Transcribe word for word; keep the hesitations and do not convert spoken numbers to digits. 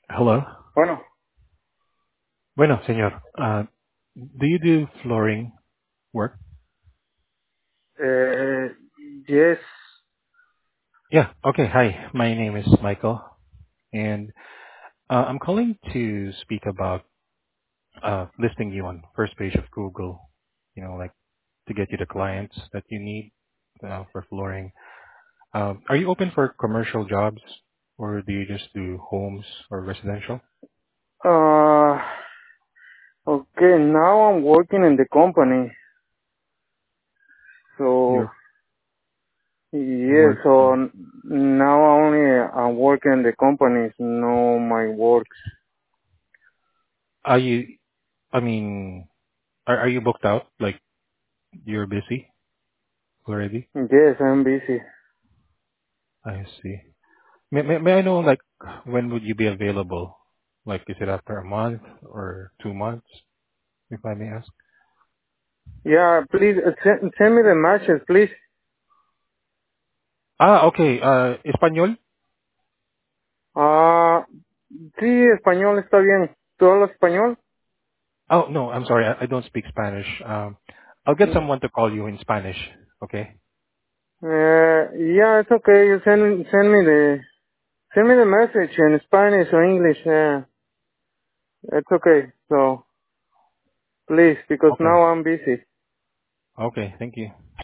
Hello. Bueno, Bueno, señor. Uh, do you do flooring work? eh, yes. Yeah. Okay. Hi. My name is Michael, and uh, I'm calling to speak about uh, listing you on first page of Google. You know, like to get you the clients that you need uh, for flooring. Um, are you open for commercial jobs, or do you just do homes or residential? Uh, okay, now I'm working in the company. So, You're yeah, so working. n- now only I'm working in the company, no my works. Are you? I mean, are are you booked out? Like you're busy already? Yes, I'm busy. I see. May, may, may I know, like, when would you be available? Like, is it after a month or two months, if I may ask? Yeah, please, uh, send, send me the matches, please. Ah, okay. Uh, Espanol? Ah, sí, español está bien. ¿Tú hablas español? Oh, no, I'm sorry. I, I don't speak Spanish. Um, I'll get someone to call you in Spanish. Okay? Uh, yeah, it's okay. You send, send me the, send me the message in Spanish or English. Yeah, it's okay. So, please, because Okay. now I'm busy. Okay. Thank you.